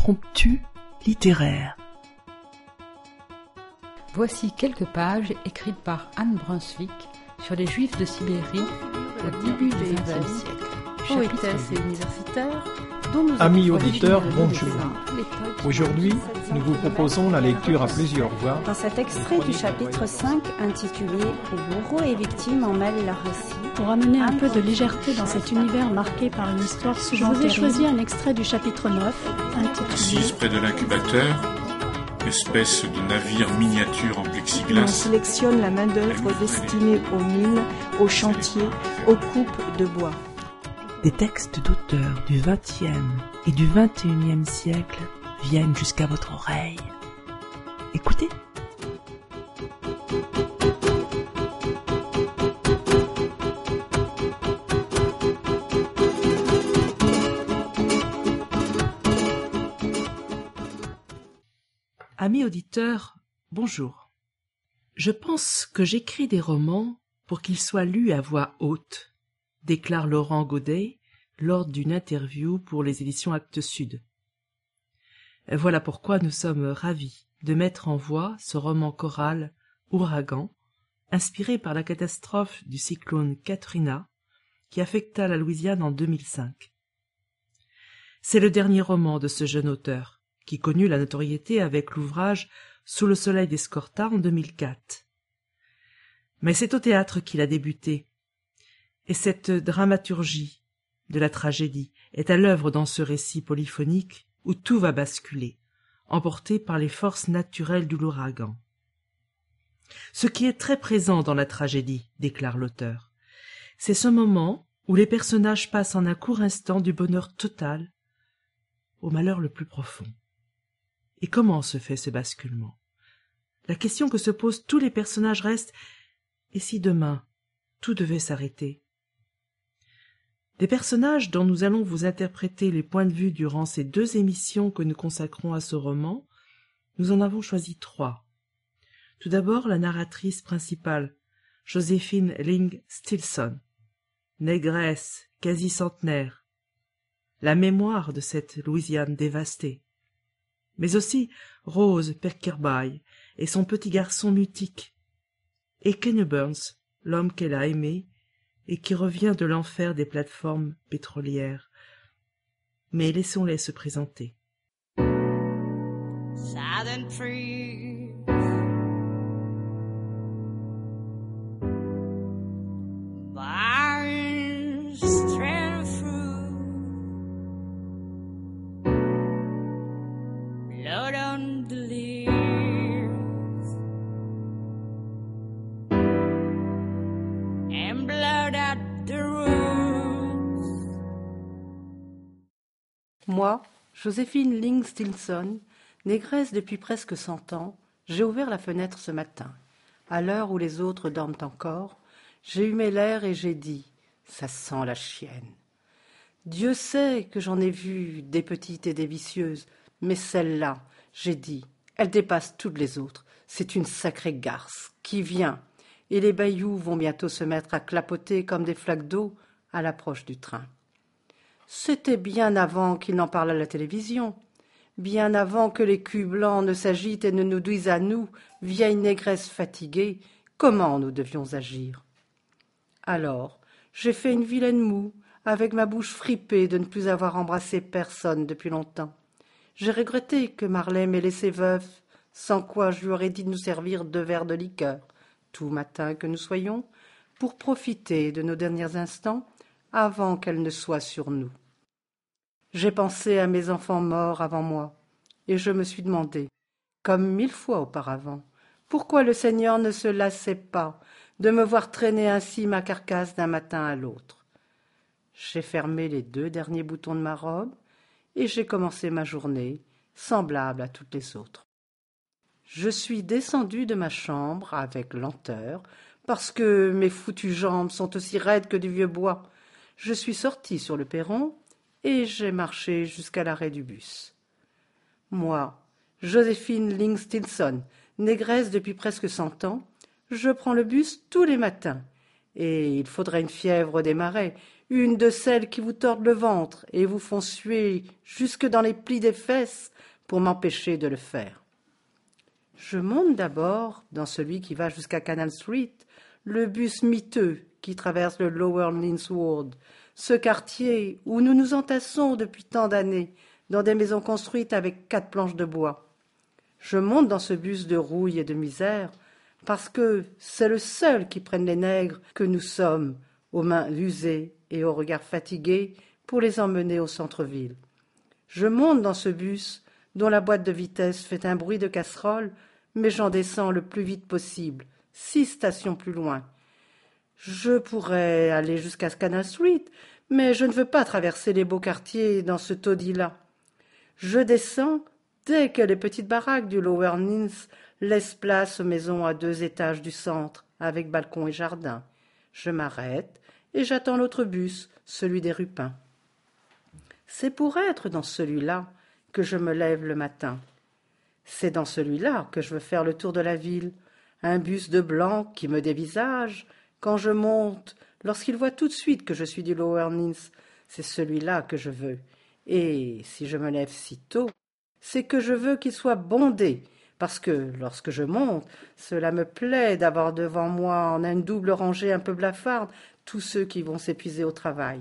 impromptu littéraire. Voici quelques pages écrites par Anne Brunswick sur les Juifs de Sibérie au début du XXe siècle. Poétesse et universitaire, Amis auditeurs, bonjour. Aujourd'hui, nous vous proposons la lecture à plusieurs voix. Dans cet extrait du chapitre 5 intitulé « Les bourreaux et victimes en mêlent leur récit », pour amener un peu de légèreté dans cet univers marqué par une histoire souvent terrible, je vous ai choisi un extrait du chapitre 9 intitulé « Assise près de l'incubateur, espèce de navire miniature en plexiglas. On sélectionne la main-d'œuvre destinée aux mines, aux chantiers, aux coupes de bois. » Des textes d'auteurs du XXe et du XXIe siècle viennent jusqu'à votre oreille. Écoutez. Amis auditeurs, bonjour. Je pense que j'écris des romans pour qu'ils soient lus à voix haute, déclare Laurent Godet lors d'une interview pour les éditions Actes Sud. Voilà pourquoi nous sommes ravis de mettre en voix ce roman choral Ouragan, inspiré par la catastrophe du cyclone Katrina qui affecta la Louisiane en 2005. C'est le dernier roman de ce jeune auteur, qui connut la notoriété avec l'ouvrage Sous le soleil d'Escorta en 2004. Mais c'est au théâtre qu'il a débuté, et cette dramaturgie de la tragédie est à l'œuvre dans ce récit polyphonique où tout va basculer, emporté par les forces naturelles de l'ouragan. Ce qui est très présent dans la tragédie, déclare l'auteur, c'est ce moment où les personnages passent en un court instant du bonheur total au malheur le plus profond. Et comment se fait ce basculement? La question que se posent tous les personnages reste « Et si demain, tout devait s'arrêter ?» Des personnages dont nous allons vous interpréter les points de vue durant ces 2 émissions que nous consacrons à ce roman, nous en avons choisi 3. Tout d'abord, la narratrice principale, Joséphine Ling Stilson, négresse quasi centenaire, la mémoire de cette Louisiane dévastée, mais aussi Rose Perkerby et son petit garçon mutique, et Kenny Burns, l'homme qu'elle a aimé et qui revient de l'enfer des plateformes pétrolières. Mais laissons-les se présenter. Southern trees, barns strand fruit, blood on the leaves, and blood at the roots. Moi, Joséphine Ling Stilson, négresse depuis presque 100 ans, j'ai ouvert la fenêtre ce matin. À l'heure où les autres dorment encore, j'ai humé l'air et j'ai dit « ça sent la chienne ». Dieu sait que j'en ai vu des petites et des vicieuses, mais celle-là, j'ai dit, elle dépasse toutes les autres. C'est une sacrée garce qui vient, et les bayous vont bientôt se mettre à clapoter comme des flaques d'eau à l'approche du train. C'était bien avant qu'il n'en parle à la télévision, bien avant que les culs blancs ne s'agitent et ne nous disent à nous, vieilles négresses fatiguées, comment nous devions agir. Alors, j'ai fait une vilaine moue, avec ma bouche fripée de ne plus avoir embrassé personne depuis longtemps. J'ai regretté que Marley m'ait laissé veuf, sans quoi je lui aurais dit de nous servir 2 verres de liqueur, tout matin que nous soyons, pour profiter de nos derniers instants avant qu'elle ne soit sur nous. J'ai pensé à mes enfants morts avant moi, et je me suis demandé, comme 1000 fois auparavant, pourquoi le Seigneur ne se lassait pas de me voir traîner ainsi ma carcasse d'un matin à l'autre. J'ai fermé les 2 derniers boutons de ma robe, et j'ai commencé ma journée, semblable à toutes les autres. Je suis descendue de ma chambre avec lenteur, parce que mes foutues jambes sont aussi raides que du vieux bois. Je suis sortie sur le perron, et j'ai marché jusqu'à l'arrêt du bus. Moi, Joséphine Ling Stilson, négresse depuis presque 100 ans, je prends le bus tous les matins, et il faudrait une fièvre des marais, une de celles qui vous tordent le ventre et vous font suer jusque dans les plis des fesses pour m'empêcher de le faire. Je monte d'abord, dans celui qui va jusqu'à Canal Street, le bus miteux qui traverse le Lower Ninth Ward, ce quartier où nous nous entassons depuis tant d'années, dans des maisons construites avec 4 planches de bois. Je monte dans ce bus de rouille et de misère, parce que c'est le seul qui prenne les nègres que nous sommes, aux mains usées et aux regards fatigués, pour les emmener au centre-ville. Je monte dans ce bus dont la boîte de vitesse fait un bruit de casserole, mais j'en descends le plus vite possible, 6 stations plus loin. Je pourrais aller jusqu'à Canal Street, mais je ne veux pas traverser les beaux quartiers dans ce taudis-là. Je descends dès que les petites baraques du Lower Ninth laissent place aux maisons à 2 étages du centre, avec balcon et jardin. Je m'arrête et j'attends l'autre bus, celui des Rupins. C'est pour être dans celui-là que je me lève le matin. C'est dans celui-là que je veux faire le tour de la ville, un bus de blanc qui me dévisage. Quand je monte, lorsqu'il voit tout de suite que je suis du Lower Ninth, c'est celui-là que je veux. Et si je me lève si tôt, c'est que je veux qu'il soit bondé, parce que, lorsque je monte, cela me plaît d'avoir devant moi, en une double rangée un peu blafarde, tous ceux qui vont s'épuiser au travail.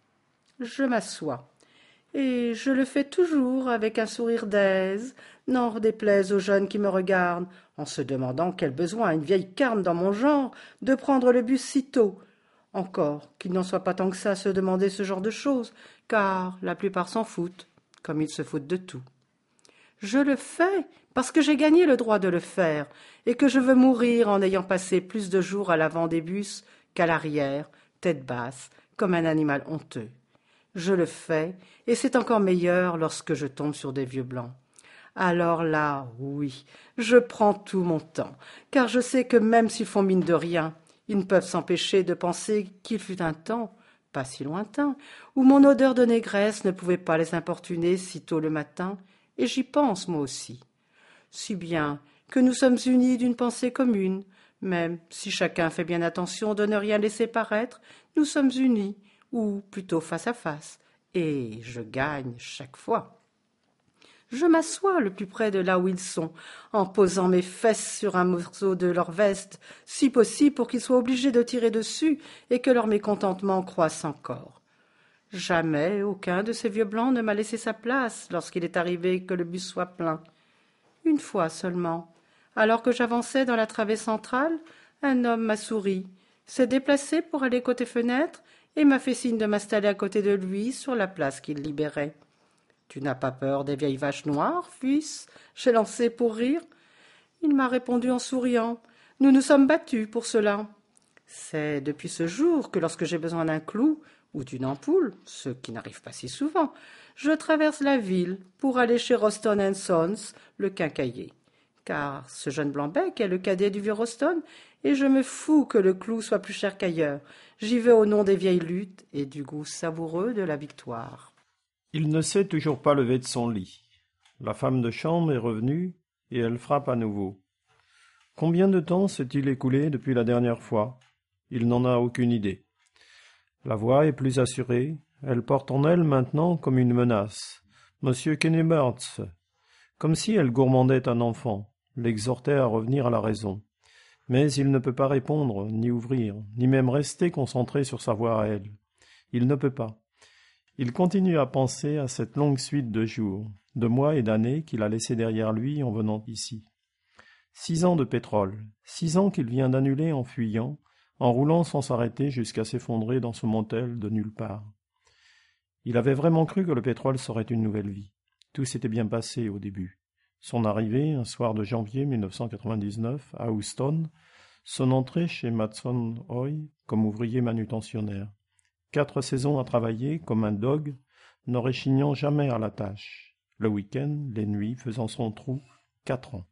Je m'assois, et je le fais toujours avec un sourire d'aise, n'en déplaise aux jeunes qui me regardent, en se demandant quel besoin a une vieille carne dans mon genre de prendre le bus si tôt. Encore qu'il n'en soit pas tant que ça à se demander ce genre de choses, car la plupart s'en foutent, comme ils se foutent de tout. Je le fais parce que j'ai gagné le droit de le faire, et que je veux mourir en ayant passé plus de jours à l'avant des bus qu'à l'arrière, tête basse, comme un animal honteux. Je le fais, et c'est encore meilleur lorsque je tombe sur des vieux blancs. Alors là, oui, je prends tout mon temps, car je sais que même s'ils font mine de rien, ils ne peuvent s'empêcher de penser qu'il fut un temps, pas si lointain, où mon odeur de négresse ne pouvait pas les importuner si tôt le matin, et j'y pense moi aussi. Si bien que nous sommes unis d'une pensée commune, même si chacun fait bien attention de ne rien laisser paraître, nous sommes unis, ou plutôt face à face, et je gagne chaque fois. Je m'assois le plus près de là où ils sont, en posant mes fesses sur un morceau de leur veste, si possible pour qu'ils soient obligés de tirer dessus et que leur mécontentement croisse encore. Jamais aucun de ces vieux blancs ne m'a laissé sa place lorsqu'il est arrivé que le bus soit plein. Une fois seulement, alors que j'avançais dans la travée centrale, un homme m'a souri, s'est déplacé pour aller côté fenêtre et m'a fait signe de m'installer à côté de lui sur la place qu'il libérait. « Tu n'as pas peur des vieilles vaches noires, fils ?» j'ai lancé pour rire. Il m'a répondu en souriant. « Nous nous sommes battus pour cela. C'est depuis ce jour que lorsque j'ai besoin d'un clou ou d'une ampoule, ce qui n'arrive pas si souvent, je traverse la ville pour aller chez Roston & Sons, le quincaillier. Car ce jeune Blanc-bec est le cadet du vieux Roston, et je me fous que le clou soit plus cher qu'ailleurs. J'y vais au nom des vieilles luttes et du goût savoureux de la victoire. » Il ne s'est toujours pas levé de son lit. La femme de chambre est revenue, et elle frappe à nouveau. Combien de temps s'est-il écoulé depuis la dernière fois? Il n'en a aucune idée. La voix est plus assurée, elle porte en elle maintenant comme une menace. Monsieur Kennemertz, comme si elle gourmandait un enfant, l'exhortait à revenir à la raison. Mais il ne peut pas répondre, ni ouvrir, ni même rester concentré sur sa voix à elle. Il ne peut pas. Il continue à penser à cette longue suite de jours, de mois et d'années qu'il a laissés derrière lui en venant ici. 6 ans de pétrole, 6 ans qu'il vient d'annuler en fuyant, en roulant sans s'arrêter jusqu'à s'effondrer dans ce motel de nulle part. Il avait vraiment cru que le pétrole serait une nouvelle vie. Tout s'était bien passé au début. Son arrivée, un soir de janvier 1999, à Houston, son entrée chez Matson Hoy comme ouvrier manutentionnaire. 4 saisons à travailler comme un dog, ne réchignant jamais à la tâche. Le week-end, les nuits, faisant son trou, 4 ans.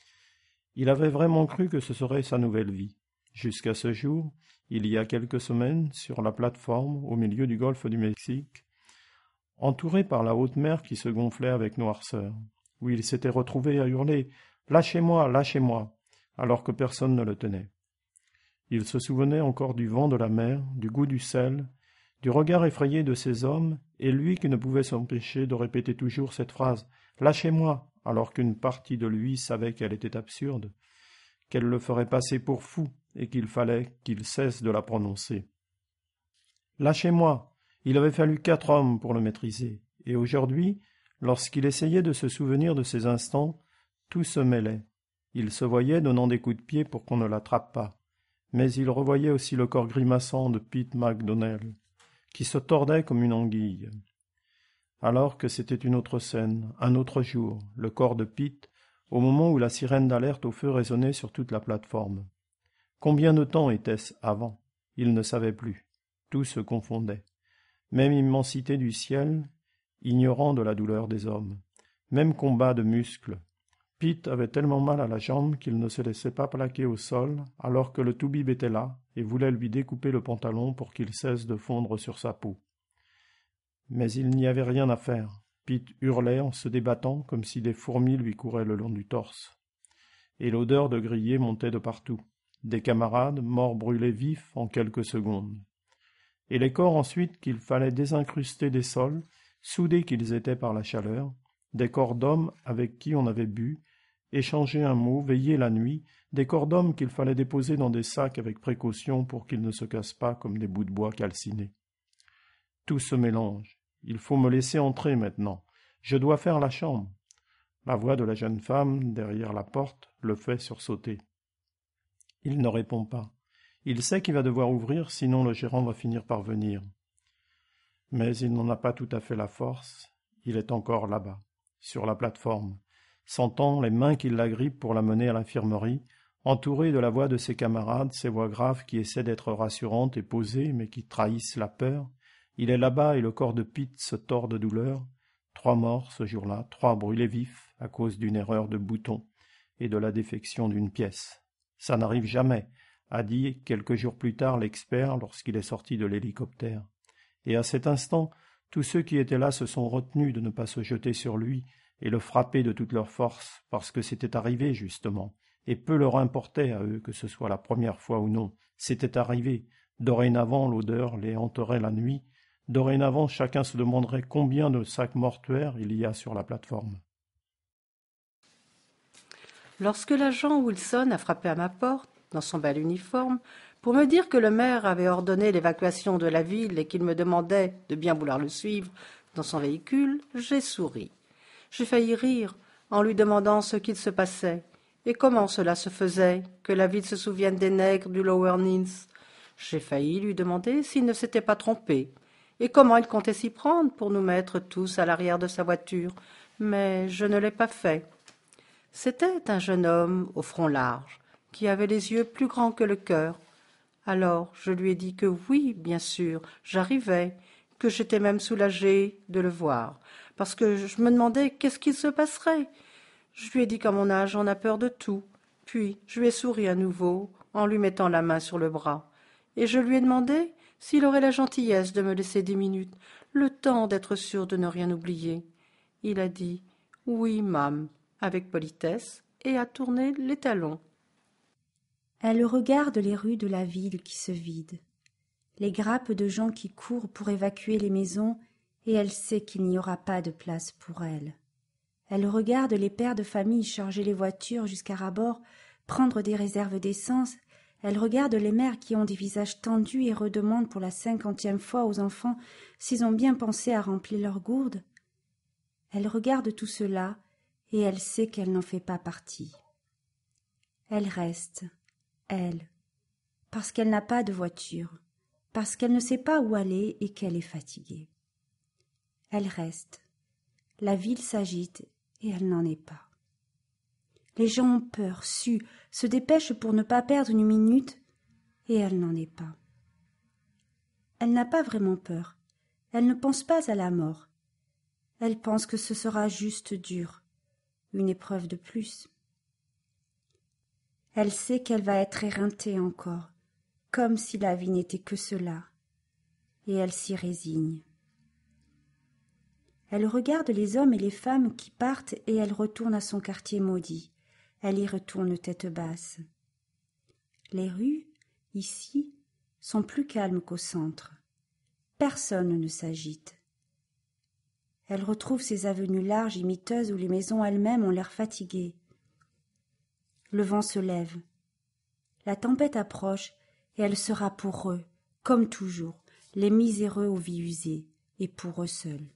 Il avait vraiment cru que ce serait sa nouvelle vie. Jusqu'à ce jour, il y a quelques semaines, sur la plateforme, au milieu du golfe du Mexique, entouré par la haute mer qui se gonflait avec noirceur, où il s'était retrouvé à hurler « Lâchez-moi, lâchez-moi !» alors que personne ne le tenait. Il se souvenait encore du vent de la mer, du goût du sel, Du regard effrayé de ces hommes, et lui qui ne pouvait s'empêcher de répéter toujours cette phrase « Lâchez-moi !» alors qu'une partie de lui savait qu'elle était absurde, qu'elle le ferait passer pour fou et qu'il fallait qu'il cesse de la prononcer. Lâchez-moi ! Il avait fallu 4 hommes pour le maîtriser, et aujourd'hui, lorsqu'il essayait de se souvenir de ces instants, tout se mêlait. Il se voyait donnant des coups de pied pour qu'on ne l'attrape pas, mais il revoyait aussi le corps grimaçant de Pete MacDonnell, qui se tordait comme une anguille. Alors que c'était une autre scène, un autre jour, le corps de Pete, au moment où la sirène d'alerte au feu résonnait sur toute la plateforme. Combien de temps était-ce avant? Il ne savait plus. Tout se confondait. Même immensité du ciel, ignorant de la douleur des hommes. Même combat de muscles. Pete avait tellement mal à la jambe qu'il ne se laissait pas plaquer au sol, alors que le toubib était là et voulait lui découper le pantalon pour qu'il cesse de fondre sur sa peau. Mais il n'y avait rien à faire. Pete hurlait en se débattant comme si des fourmis lui couraient le long du torse. Et l'odeur de grillé montait de partout. Des camarades, morts brûlés vifs en quelques secondes. Et les corps ensuite qu'il fallait désincruster des sols, soudés qu'ils étaient par la chaleur, des corps d'hommes avec qui on avait bu, échangé un mot, veillé la nuit, des corps d'hommes qu'il fallait déposer dans des sacs avec précaution pour qu'ils ne se cassent pas comme des bouts de bois calcinés. Tout se mélange. Il faut me laisser entrer maintenant. Je dois faire la chambre. La voix de la jeune femme, derrière la porte, le fait sursauter. Il ne répond pas. Il sait qu'il va devoir ouvrir, sinon le gérant va finir par venir. Mais il n'en a pas tout à fait la force. Il est encore là-bas, sur la plateforme, sentant les mains qui l'agrippent pour la mener à l'infirmerie, entouré de la voix de ses camarades, ces voix graves qui essaient d'être rassurantes et posées, mais qui trahissent la peur. Il est là-bas et le corps de Pete se tord de douleur. 3 morts ce jour-là, 3 brûlés vifs à cause d'une erreur de bouton et de la défection d'une pièce. Ça n'arrive jamais, a dit quelques jours plus tard l'expert lorsqu'il est sorti de l'hélicoptère. Et à cet instant, tous ceux qui étaient là se sont retenus de ne pas se jeter sur lui et le frapper de toute leur force, parce que c'était arrivé justement, et peu leur importait à eux que ce soit la première fois ou non. C'était arrivé. Dorénavant, l'odeur les hanterait la nuit. Dorénavant, chacun se demanderait combien de sacs mortuaires il y a sur la plateforme. Lorsque l'agent Wilson a frappé à ma porte, dans son bel uniforme, pour me dire que le maire avait ordonné l'évacuation de la ville et qu'il me demandait de bien vouloir le suivre dans son véhicule, j'ai souri. J'ai failli rire en lui demandant ce qu'il se passait et comment cela se faisait que la ville se souvienne des nègres du Lower Nils. J'ai failli lui demander s'il ne s'était pas trompé et comment il comptait s'y prendre pour nous mettre tous à l'arrière de sa voiture, mais je ne l'ai pas fait. C'était un jeune homme au front large, qui avait les yeux plus grands que le cœur. Alors je lui ai dit que oui, bien sûr, j'arrivais, que j'étais même soulagée de le voir, parce que je me demandais qu'est-ce qu'il se passerait. Je lui ai dit qu'à mon âge on a peur de tout, puis je lui ai souri à nouveau en lui mettant la main sur le bras, et je lui ai demandé s'il aurait la gentillesse de me laisser 10 minutes, le temps d'être sûr de ne rien oublier. Il a dit « Oui, Mame », avec politesse, et a tourné les talons. Elle regarde les rues de la ville qui se vident, les grappes de gens qui courent pour évacuer les maisons, et elle sait qu'il n'y aura pas de place pour elle. Elle regarde les pères de famille charger les voitures jusqu'à ras-bord, prendre des réserves d'essence. Elle regarde les mères qui ont des visages tendus et redemandent pour la 50e fois aux enfants s'ils ont bien pensé à remplir leurs gourdes. Elle regarde tout cela et elle sait qu'elle n'en fait pas partie. Elle reste, elle, parce qu'elle n'a pas de voiture, parce qu'elle ne sait pas où aller et qu'elle est fatiguée. Elle reste. La ville s'agite et elle n'en est pas. Les gens ont peur, suent, se dépêchent pour ne pas perdre une minute, et elle n'en est pas. Elle n'a pas vraiment peur. Elle ne pense pas à la mort. Elle pense que ce sera juste dur, une épreuve de plus. Elle sait qu'elle va être éreintée encore, comme si la vie n'était que cela, et elle s'y résigne. Elle regarde les hommes et les femmes qui partent et elle retourne à son quartier maudit. Elle y retourne tête basse. Les rues, ici, sont plus calmes qu'au centre. Personne ne s'agite. Elle retrouve ces avenues larges et miteuses où les maisons elles-mêmes ont l'air fatiguées. Le vent se lève. La tempête approche et elle sera pour eux, comme toujours, les miséreux aux vies usées, et pour eux seuls.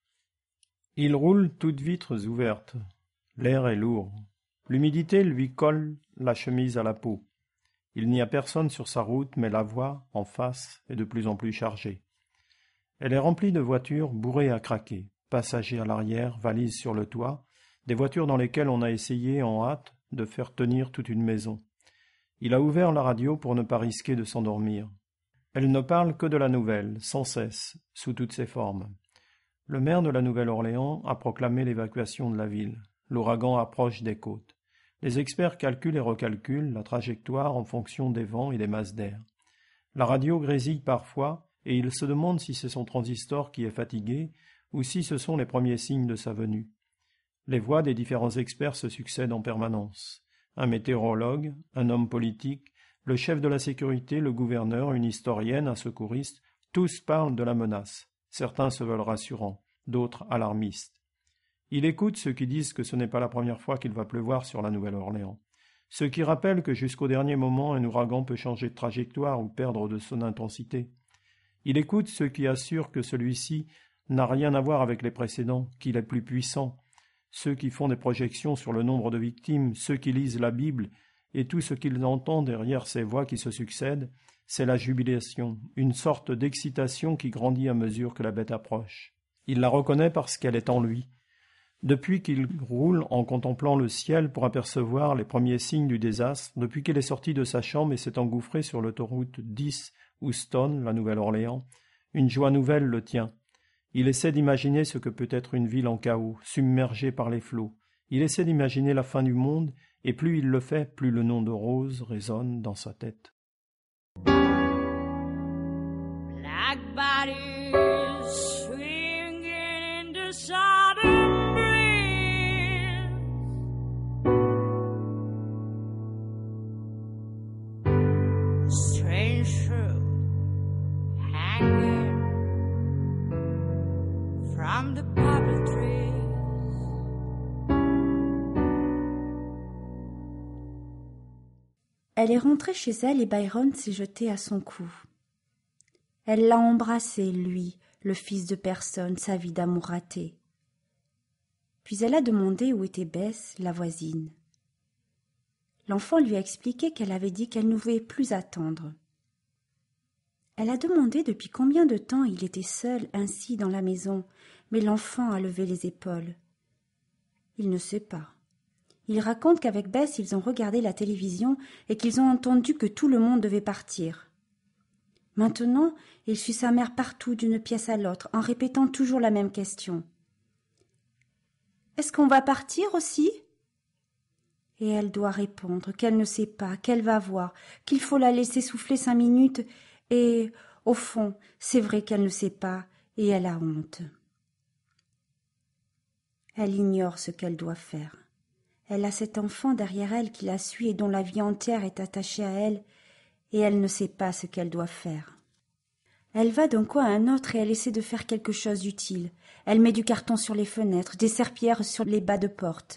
Il roule toutes vitres ouvertes. L'air est lourd. L'humidité lui colle la chemise à la peau. Il n'y a personne sur sa route, mais la voie, en face, est de plus en plus chargée. Elle est remplie de voitures bourrées à craquer, passagers à l'arrière, valises sur le toit, des voitures dans lesquelles on a essayé, en hâte, de faire tenir toute une maison. Il a ouvert la radio pour ne pas risquer de s'endormir. Elle ne parle que de la nouvelle, sans cesse, sous toutes ses formes. Le maire de la Nouvelle-Orléans a proclamé l'évacuation de la ville. L'ouragan approche des côtes. Les experts calculent et recalculent la trajectoire en fonction des vents et des masses d'air. La radio grésille parfois, et il se demande si c'est son transistor qui est fatigué ou si ce sont les premiers signes de sa venue. Les voix des différents experts se succèdent en permanence. Un météorologue, un homme politique, le chef de la sécurité, le gouverneur, une historienne, un secouriste, tous parlent de la menace. Certains se veulent rassurants, d'autres alarmistes. Il écoute ceux qui disent que ce n'est pas la première fois qu'il va pleuvoir sur la Nouvelle-Orléans. Ceux qui rappellent que jusqu'au dernier moment un ouragan peut changer de trajectoire ou perdre de son intensité. Il écoute ceux qui assurent que celui-ci n'a rien à voir avec les précédents, qu'il est plus puissant. Ceux qui font des projections sur le nombre de victimes, ceux qui lisent la Bible, et tout ce qu'ils entendent derrière ces voix qui se succèdent, c'est la jubilation, une sorte d'excitation qui grandit à mesure que la bête approche. Il la reconnaît parce qu'elle est en lui. Depuis qu'il roule en contemplant le ciel pour apercevoir les premiers signes du désastre, depuis qu'il est sorti de sa chambre et s'est engouffré sur l'autoroute 10 Houston, la Nouvelle-Orléans, une joie nouvelle le tient. Il essaie d'imaginer ce que peut être une ville en chaos, submergée par les flots. Il essaie d'imaginer la fin du monde, et plus il le fait, plus le nom de Rose résonne dans sa tête. Black bodies swinging in the southern breeze. Strange fruit hanging from the poplar trees. Elle est rentrée chez elle et Byron s'est jeté à son cou. Elle l'a embrassé, lui, le fils de personne, sa vie d'amour raté. Puis elle a demandé où était Bess, la voisine. L'enfant lui a expliqué qu'elle avait dit qu'elle ne pouvait plus attendre. Elle a demandé depuis combien de temps il était seul ainsi dans la maison, mais l'enfant a levé les épaules. Il ne sait pas. Il raconte qu'avec Bess, ils ont regardé la télévision et qu'ils ont entendu que tout le monde devait partir. Maintenant, il suit sa mère partout d'une pièce à l'autre, en répétant toujours la même question. « Est-ce qu'on va partir aussi ?» Et elle doit répondre qu'elle ne sait pas, qu'elle va voir, qu'il faut la laisser souffler 5 minutes, et, au fond, c'est vrai qu'elle ne sait pas, et elle a honte. Elle ignore ce qu'elle doit faire. Elle a cet enfant derrière elle qui la suit et dont la vie entière est attachée à elle, et elle ne sait pas ce qu'elle doit faire. Elle va d'un coin à un autre et elle essaie de faire quelque chose d'utile. Elle met du carton sur les fenêtres, des serpillères sur les bas de porte.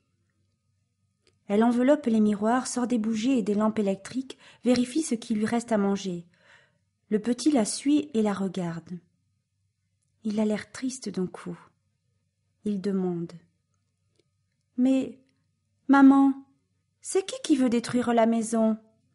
Elle enveloppe les miroirs, sort des bougies et des lampes électriques, vérifie ce qui lui reste à manger. Le petit la suit et la regarde. Il a l'air triste d'un coup. Il demande. « Mais, maman, c'est qui veut détruire la maison ?»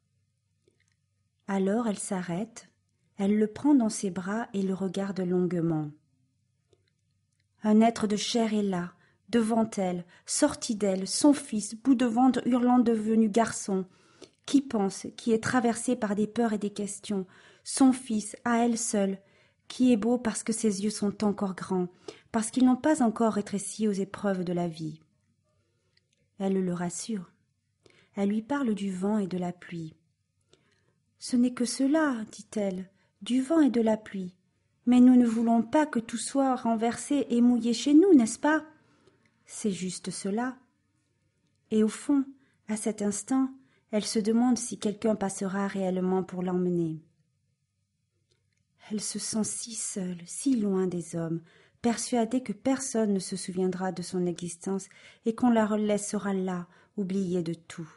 Alors elle s'arrête, elle le prend dans ses bras et le regarde longuement. Un être de chair est là, devant elle, sorti d'elle, son fils, bout de ventre hurlant devenu garçon, qui pense, qui est traversé par des peurs et des questions, son fils, à elle seule, qui est beau parce que ses yeux sont encore grands, parce qu'ils n'ont pas encore rétréci aux épreuves de la vie. Elle le rassure. Elle lui parle du vent et de la pluie. « Ce n'est que cela, dit-elle, du vent et de la pluie. Mais nous ne voulons pas que tout soit renversé et mouillé chez nous, n'est-ce pas ? C'est juste cela. » Et au fond, à cet instant, elle se demande si quelqu'un passera réellement pour l'emmener. Elle se sent si seule, si loin des hommes, persuadée que personne ne se souviendra de son existence et qu'on la laissera là, oubliée de tout.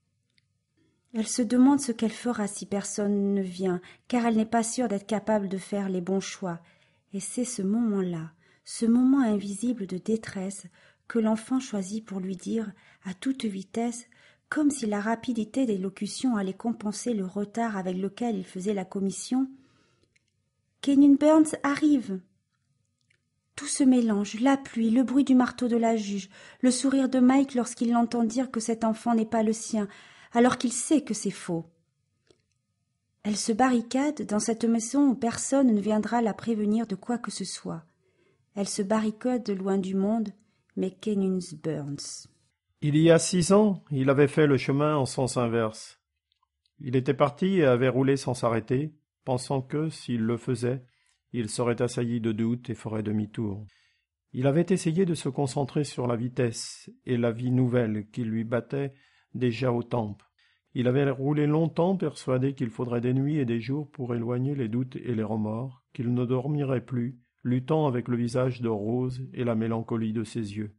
Elle se demande ce qu'elle fera si personne ne vient, car elle n'est pas sûre d'être capable de faire les bons choix. Et c'est ce moment-là, ce moment invisible de détresse, que l'enfant choisit pour lui dire, à toute vitesse, comme si la rapidité d'élocution allait compenser le retard avec lequel il faisait la commission, « Kenyon Burns arrive !» Tout se mélange, la pluie, le bruit du marteau de la juge, le sourire de Mike lorsqu'il l'entend dire que cet enfant n'est pas le sien, alors qu'il sait que c'est faux. Elle se barricade dans cette maison où personne ne viendra la prévenir de quoi que ce soit. Elle se barricade loin du monde, mais Kenyon Burns. Il y a 6 ans, il avait fait le chemin en sens inverse. Il était parti et avait roulé sans s'arrêter, pensant que, s'il le faisait, il serait assailli de doutes et ferait demi-tour. Il avait essayé de se concentrer sur la vitesse et la vie nouvelle qui lui battait déjà aux tempes. Il avait roulé longtemps persuadé qu'il faudrait des nuits et des jours pour éloigner les doutes et les remords, qu'il ne dormirait plus, luttant avec le visage de Rose et la mélancolie de ses yeux.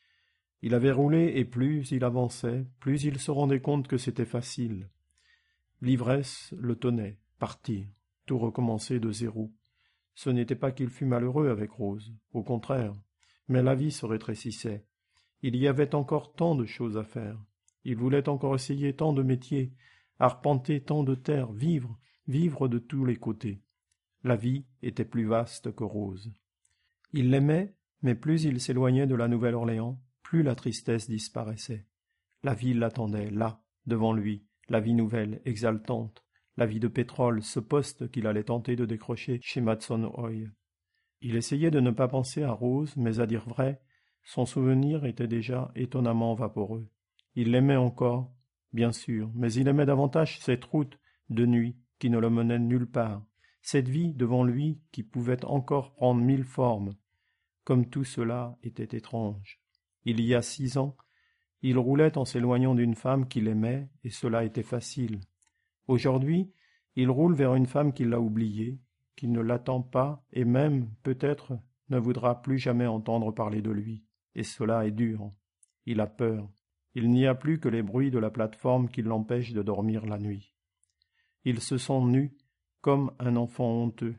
Il avait roulé et plus il avançait, plus il se rendait compte que c'était facile. L'ivresse le tenait, partir, tout recommencer de zéro. Ce n'était pas qu'il fût malheureux avec Rose, au contraire, mais la vie se rétrécissait. Il y avait encore tant de choses à faire. Il voulait encore essayer tant de métiers, arpenter tant de terres, vivre de tous les côtés. La vie était plus vaste que Rose. Il l'aimait, mais plus il s'éloignait de la Nouvelle-Orléans, plus la tristesse disparaissait. La vie l'attendait, là, devant lui, la vie nouvelle, exaltante, la vie de pétrole, ce poste qu'il allait tenter de décrocher chez Madson Oil. Il essayait de ne pas penser à Rose, mais à dire vrai, son souvenir était déjà étonnamment vaporeux. Il l'aimait encore, bien sûr, mais il aimait davantage cette route de nuit qui ne le menait nulle part, cette vie devant lui qui pouvait encore prendre 1000 formes. Comme tout cela était étrange. Il y a 6 ans, il roulait en s'éloignant d'une femme qu'il aimait, et cela était facile. Aujourd'hui, il roule vers une femme qui l'a oublié, qui ne l'attend pas, et même, peut-être, ne voudra plus jamais entendre parler de lui. Et cela est dur. Il a peur. Il n'y a plus que les bruits de la plateforme qui l'empêchent de dormir la nuit. Il se sent nu, comme un enfant honteux.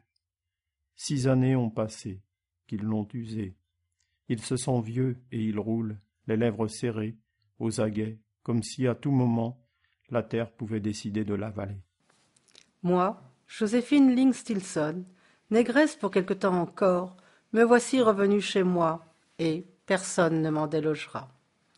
6 années ont passé, qu'ils l'ont usé. Il se sent vieux et il roule, les lèvres serrées, aux aguets, comme si à tout moment la terre pouvait décider de l'avaler. Moi, Joséphine Ling Stilson, négresse pour quelque temps encore, me voici revenue chez moi, et personne ne m'en délogera.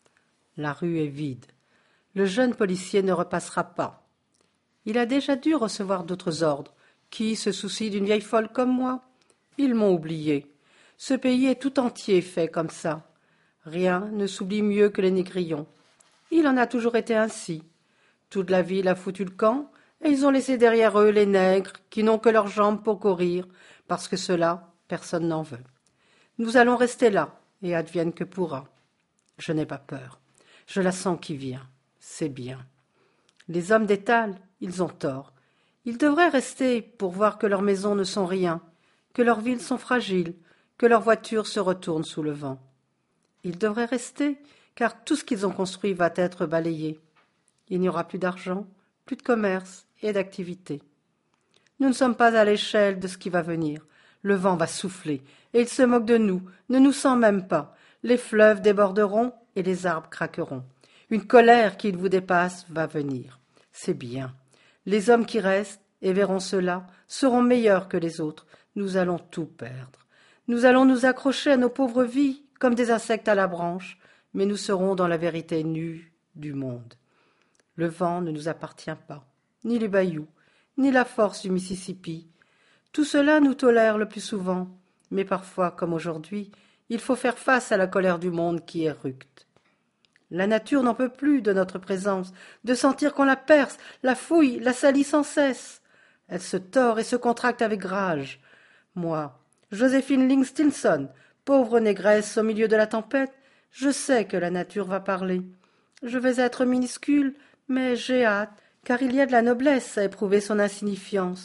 La rue est vide. Le jeune policier ne repassera pas. Il a déjà dû recevoir d'autres ordres. Qui se soucie d'une vieille folle comme moi? Ils m'ont oublié. Ce pays est tout entier fait comme ça. Rien ne s'oublie mieux que les négrillons. Il en a toujours été ainsi. Toute la ville a foutu le camp, et ils ont laissé derrière eux les nègres qui n'ont que leurs jambes pour courir, parce que cela, personne n'en veut. Nous allons rester là, et advienne que pourra. Je n'ai pas peur. Je la sens qui vient. C'est bien. Les hommes d'étal, ils ont tort. Ils devraient rester pour voir que leurs maisons ne sont rien, que leurs villes sont fragiles, que leurs voitures se retournent sous le vent. Ils devraient rester, car tout ce qu'ils ont construit va être balayé. Il n'y aura plus d'argent, plus de commerce et d'activité. Nous ne sommes pas à l'échelle de ce qui va venir. Le vent va souffler, et il se moque de nous, ne nous sent même pas. Les fleuves déborderont et les arbres craqueront. Une colère qui vous dépasse va venir. C'est bien. Les hommes qui restent, et verront cela, seront meilleurs que les autres. Nous allons tout perdre. Nous allons nous accrocher à nos pauvres vies, comme des insectes à la branche, mais nous serons dans la vérité nue du monde. Le vent ne nous appartient pas, ni les bayous, ni la force du Mississippi. Tout cela nous tolère le plus souvent, mais parfois, comme aujourd'hui, il faut faire face à la colère du monde qui éructe. La nature n'en peut plus de notre présence, de sentir qu'on la perce, la fouille, la salit sans cesse. Elle se tord et se contracte avec rage. Moi, Joséphine Ling Stilson, pauvre négresse au milieu de la tempête, je sais que la nature va parler. Je vais être minuscule, mais j'ai hâte, car il y a de la noblesse à éprouver son insignifiance,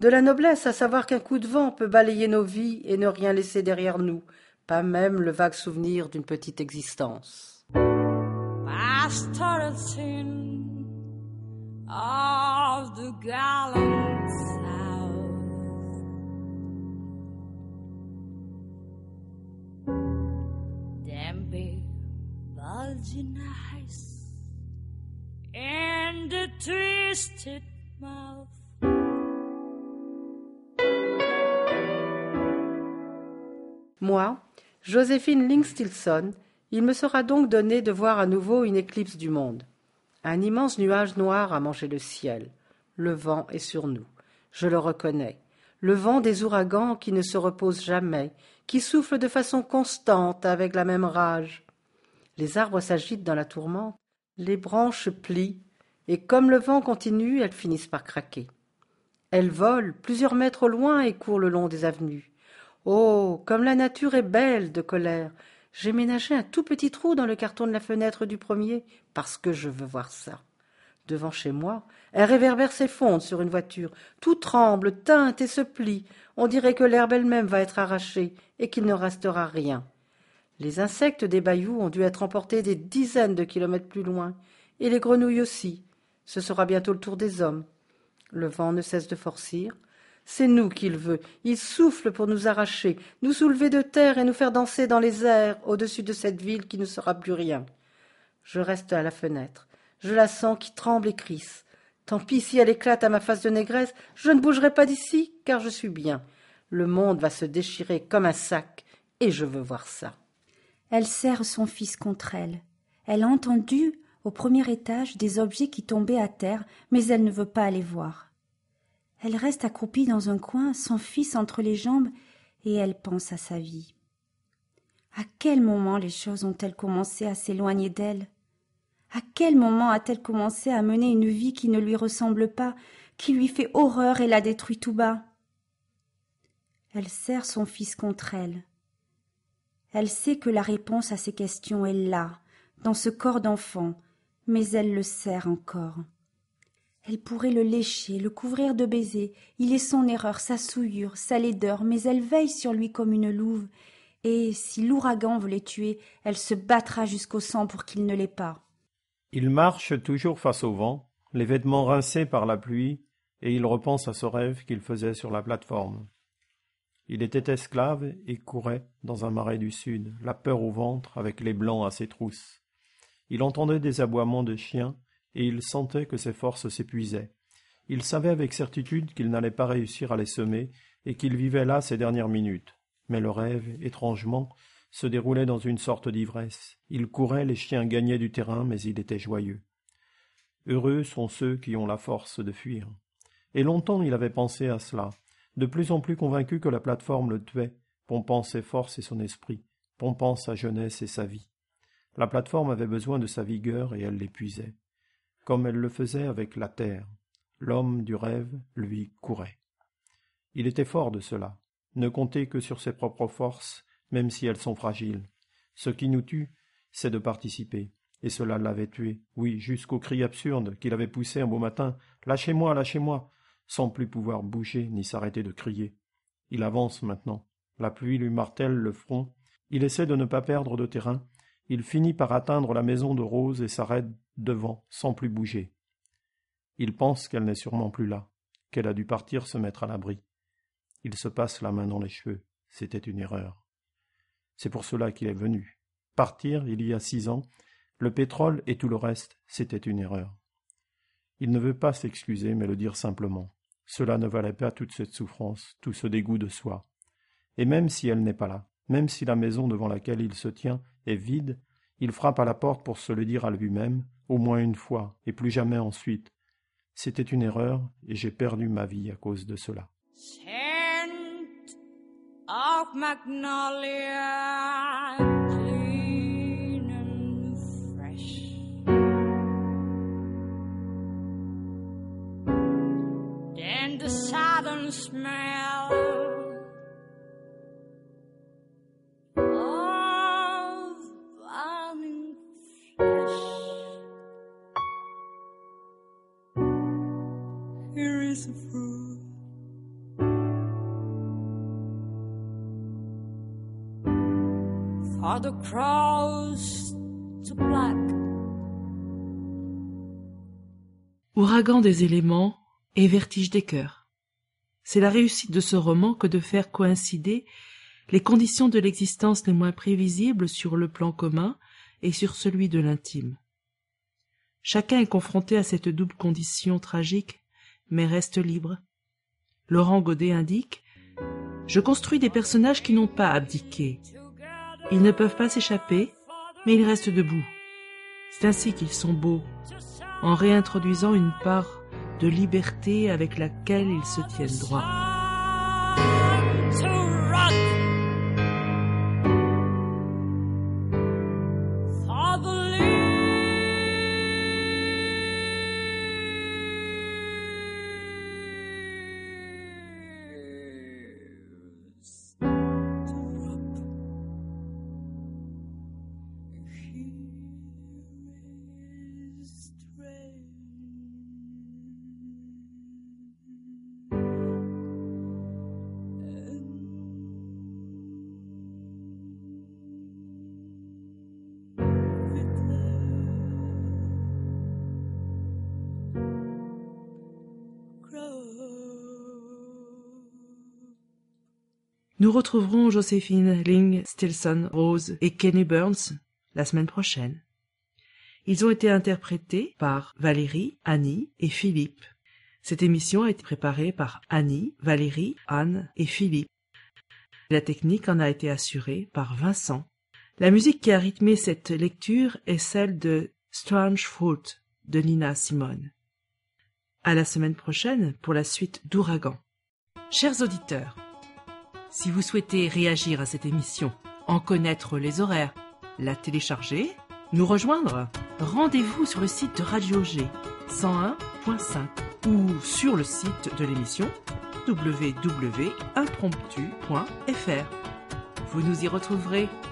De la noblesse à savoir qu'un coup de vent peut balayer nos vies et ne rien laisser derrière nous, pas même le vague souvenir d'une petite existence. Pastoral sin of the gallant South. Them big bulging eyes and the twisted mouth. Moi, Joséphine Lingstilson, il me sera donc donné de voir à nouveau une éclipse du monde. Un immense nuage noir a mangé le ciel. Le vent est sur nous. Je le reconnais. Le vent des ouragans qui ne se repose jamais, qui souffle de façon constante avec la même rage. Les arbres s'agitent dans la tourmente, les branches plient, et comme le vent continue, elles finissent par craquer. Elles volent plusieurs mètres au loin et courent le long des avenues. Oh, comme la nature est belle de colère! J'ai ménagé un tout petit trou dans le carton de la fenêtre du premier, parce que je veux voir ça. Devant chez moi, un réverbère s'effondre sur une voiture. Tout tremble, teinte et se plie. On dirait que l'herbe elle-même va être arrachée et qu'il ne restera rien. Les insectes des bayous ont dû être emportés des dizaines de kilomètres plus loin, et les grenouilles aussi. Ce sera bientôt le tour des hommes. Le vent ne cesse de forcir. C'est nous qu'il veut. Il souffle pour nous arracher, nous soulever de terre et nous faire danser dans les airs au-dessus de cette ville qui ne sera plus rien. Je reste à la fenêtre. Je la sens qui tremble et crisse. Tant pis si elle éclate à ma face de négresse, je ne bougerai pas d'ici, car je suis bien. Le monde va se déchirer comme un sac, et je veux voir ça. Elle serre son fils contre elle. Elle a entendu, au premier étage, des objets qui tombaient à terre, mais elle ne veut pas les voir. Elle reste accroupie dans un coin, son fils entre les jambes, et elle pense à sa vie. À quel moment les choses ont-elles commencé à s'éloigner d'elle? À quel moment a-t-elle commencé à mener une vie qui ne lui ressemble pas, qui lui fait horreur et la détruit tout bas? Elle serre son fils contre elle. Elle sait que la réponse à ces questions est là, dans ce corps d'enfant, mais elle le serre encore. Elle pourrait le lécher, le couvrir de baisers. Il est son erreur, sa souillure, sa laideur, mais elle veille sur lui comme une louve. Et si l'ouragan veut les tuer, elle se battra jusqu'au sang pour qu'il ne l'ait pas. Il marche toujours face au vent, les vêtements rincés par la pluie, et il repense à ce rêve qu'il faisait sur la plate-forme. Il était esclave et courait dans un marais du sud, la peur au ventre, avec les blancs à ses trousses. Il entendait des aboiements de chiens, et il sentait que ses forces s'épuisaient. Il savait avec certitude qu'il n'allait pas réussir à les semer, et qu'il vivait là ses dernières minutes. Mais le rêve, étrangement, se déroulait dans une sorte d'ivresse. Il courait, les chiens gagnaient du terrain, mais il était joyeux. Heureux sont ceux qui ont la force de fuir. Et longtemps il avait pensé à cela, de plus en plus convaincu que la plate-forme le tuait, pompant ses forces et son esprit, pompant sa jeunesse et sa vie. La plate-forme avait besoin de sa vigueur et elle l'épuisait, comme elle le faisait avec la terre. L'homme du rêve, lui, courait. Il était fort de cela, ne compter que sur ses propres forces, même si elles sont fragiles. Ce qui nous tue, c'est de participer, et cela l'avait tué, oui, jusqu'au cri absurde qu'il avait poussé un beau matin, « Lâchez-moi, lâchez-moi !» sans plus pouvoir bouger ni s'arrêter de crier. Il avance maintenant, la pluie lui martèle le front, il essaie de ne pas perdre de terrain, il finit par atteindre la maison de Rose et s'arrête devant, sans plus bouger. Il pense qu'elle n'est sûrement plus là, qu'elle a dû partir se mettre à l'abri. Il se passe la main dans les cheveux, c'était une erreur. C'est pour cela qu'il est venu. Partir, il y a 6 ans, le pétrole et tout le reste, c'était une erreur. Il ne veut pas s'excuser, mais le dire simplement. Cela ne valait pas toute cette souffrance, tout ce dégoût de soi. Et même si elle n'est pas là, même si la maison devant laquelle il se tient est vide, il frappe à la porte pour se le dire à lui-même, au moins une fois, et plus jamais ensuite. C'était une erreur, et j'ai perdu ma vie à cause de cela. Scent of magnolia, clean and fresh. Then the southern smell of burning flesh. Here is a fruit are the crows to black. Ouragan des éléments et vertige des cœurs. C'est la réussite de ce roman que de faire coïncider les conditions de l'existence les moins prévisibles sur le plan commun et sur celui de l'intime. Chacun est confronté à cette double condition tragique, mais reste libre. Laurent Godet indique « Je construis des personnages qui n'ont pas abdiqué. Ils ne peuvent pas s'échapper, mais ils restent debout. C'est ainsi qu'ils sont beaux, en réintroduisant une part de liberté avec laquelle ils se tiennent droit. » Nous retrouverons Joséphine Ling Stilson Rose et Kenny Burns la semaine prochaine. Ils ont été interprétés par Valérie, Annie et Philippe. Cette émission a été préparée par Annie, Valérie, Anne et Philippe. La technique en a été assurée par Vincent. La musique qui a rythmé cette lecture est celle de Strange Fruit de Nina Simone. À la semaine prochaine pour la suite d'Ouragan. Chers auditeurs, si vous souhaitez réagir à cette émission, en connaître les horaires, la télécharger, nous rejoindre, rendez-vous sur le site de Radio G 101.5 ou sur le site de l'émission www.impromptu.fr. Vous nous y retrouverez.